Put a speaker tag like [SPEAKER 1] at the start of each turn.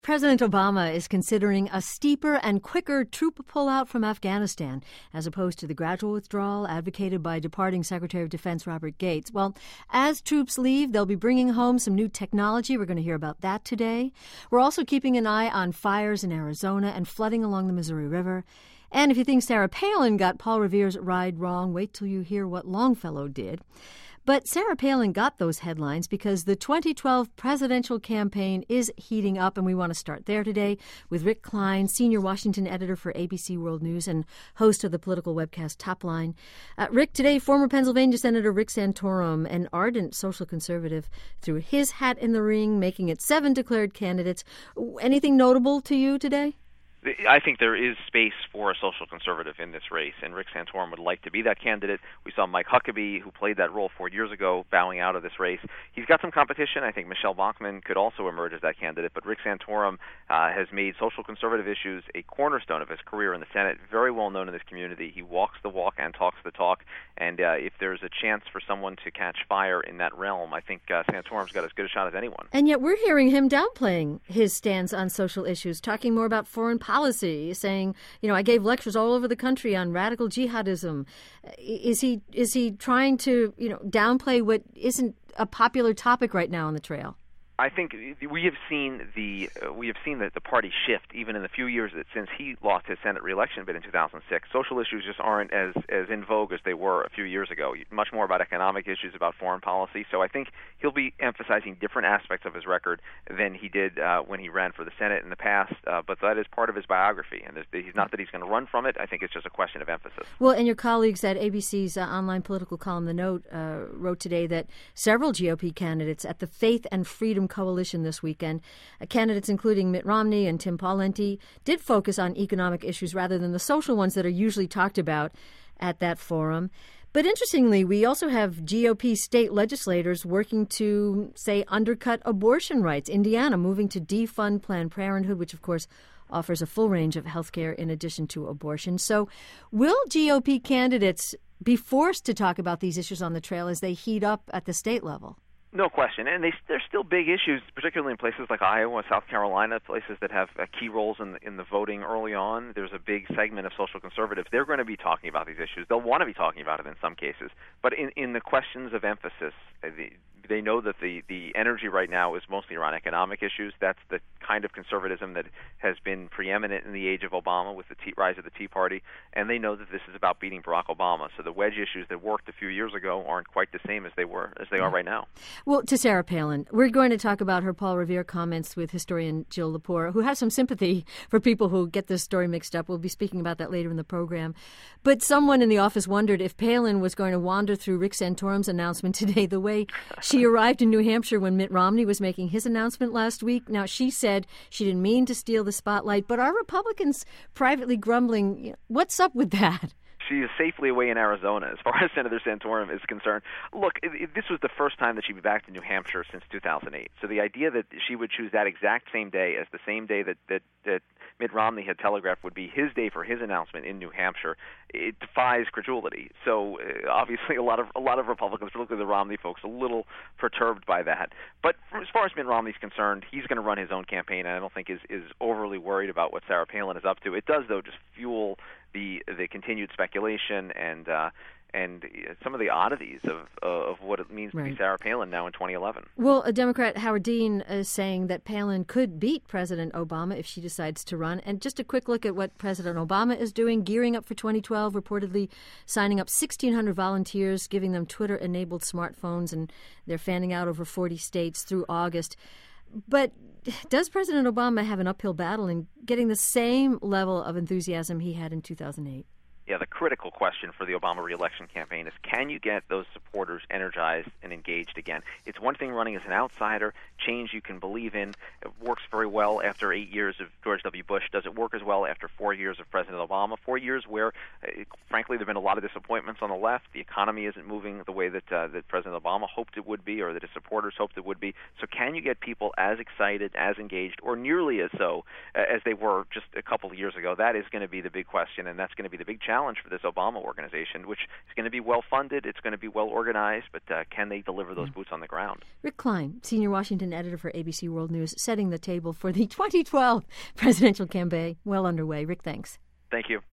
[SPEAKER 1] President Obama is considering a steeper and quicker troop pullout from Afghanistan, as opposed to the gradual withdrawal advocated by departing Secretary of Defense Robert Gates. Well, as troops leave, they'll be bringing home some new technology. We're going to hear about that today. We're also keeping an eye on fires in Arizona and flooding along the Missouri River. And if you think Sarah Palin got Paul Revere's ride wrong, wait till you hear what Longfellow did. But Sarah Palin got those headlines because the 2012 presidential campaign is heating up, and we want to start there today with Rick Klein, senior Washington editor for ABC World News and host of the political webcast Top Line. Rick, today, former Pennsylvania Senator Rick Santorum, an ardent social conservative, threw his hat in the ring, making it 7 declared candidates. Anything notable to you today?
[SPEAKER 2] I think there is space for a social conservative in this race, and Rick Santorum would like to be that candidate. We saw Mike Huckabee, who played that role 4 years ago, bowing out of this race. He's got some competition. I think Michelle Bachmann could also emerge as that candidate, but Rick Santorum has made social conservative issues a cornerstone of his career in the Senate, very well known in this community. He walks the walk and talks the talk, and if there's a chance for someone to catch fire in that realm, I think Santorum's got as good a shot as anyone.
[SPEAKER 1] And yet we're hearing him downplaying his stance on social issues, talking more about foreign policy, saying, I gave lectures all over the country on radical jihadism. Is he trying to, downplay what isn't a popular topic right now on the trail?
[SPEAKER 2] I think we have seen the party shift even in the few years since he lost his Senate reelection bid in 2006. Social issues just aren't as in vogue as they were a few years ago. Much more about economic issues, about foreign policy. So I think he'll be emphasizing different aspects of his record than he did when he ran for the Senate in the past. But that is part of his biography, and he's not that he's going to run from it. I think it's just a question of emphasis.
[SPEAKER 1] Well, and your colleagues at ABC's online political column, The Note, wrote today that several GOP candidates at the Faith and Freedom Coalition this weekend, candidates including Mitt Romney and Tim Pawlenty, did focus on economic issues rather than the social ones that are usually talked about at that forum. But interestingly, we also have GOP state legislators working to, say, undercut abortion rights. Indiana moving to defund Planned Parenthood, which, of course, offers a full range of health care in addition to abortion. So will GOP candidates be forced to talk about these issues on the trail as they heat up at the state level?
[SPEAKER 2] No question, and they're still big issues, particularly in places like Iowa, South Carolina, places that have key roles in the voting early on. There's a big segment of social conservatives. They're going to be talking about these issues. They'll want to be talking about it in some cases. But in the questions of emphasis, they know that the energy right now is mostly around economic issues. That's the kind of conservatism that has been preeminent in the age of Obama with the rise of the Tea Party, and they know that this is about beating Barack Obama. So the wedge issues that worked a few years ago aren't quite the same as they are right now.
[SPEAKER 1] Well, to Sarah Palin, we're going to talk about her Paul Revere comments with historian Jill Lepore, who has some sympathy for people who get this story mixed up. We'll be speaking about that later in the program. But someone in the office wondered if Palin was going to wander through Rick Santorum's announcement today the way she arrived in New Hampshire when Mitt Romney was making his announcement last week. Now, she said she didn't mean to steal the spotlight, but are Republicans privately grumbling? What's up with that?
[SPEAKER 2] She is safely away in Arizona as far as Senator Santorum is concerned. Look, this was the first time that she'd be back to New Hampshire since 2008. So the idea that she would choose that exact same day as the same day that Mitt Romney had telegraphed would be his day for his announcement in New Hampshire, it defies credulity. So obviously a lot of Republicans, particularly the Romney folks, a little perturbed by that. But as far as Mitt Romney's concerned, he's going to run his own campaign, and I don't think is overly worried about what Sarah Palin is up to. It does, though, just fuel the continued speculation and some of the oddities of what it means to be Sarah Palin now in 2011.
[SPEAKER 1] Well, a Democrat, Howard Dean, is saying that Palin could beat President Obama if she decides to run. And just a quick look at what President Obama is doing, gearing up for 2012, reportedly signing up 1,600 volunteers, giving them Twitter-enabled smartphones, and they're fanning out over 40 states through August. But does President Obama have an uphill battle in getting the same level of enthusiasm he had in 2008?
[SPEAKER 2] Yeah, the critical question for the Obama re-election campaign is, can you get those supporters energized and engaged again? It's one thing running as an outsider, change you can believe in. It works very well after 8 years of George W. Bush. Does it work as well after 4 years of President Obama? 4 years where, frankly, there have been a lot of disappointments on the left. The economy isn't moving the way that President Obama hoped it would be, or that his supporters hoped it would be. So can you get people as excited, as engaged, or nearly as so as they were just a couple of years ago? That is going to be the big question, and that's going to be the big challenge challenge for this Obama organization, which is going to be well funded, it's going to be well organized, but can they deliver those boots on the ground?
[SPEAKER 1] Rick Klein, senior Washington editor for ABC World News, setting the table for the 2012 presidential campaign well underway. Rick, thanks.
[SPEAKER 2] Thank you.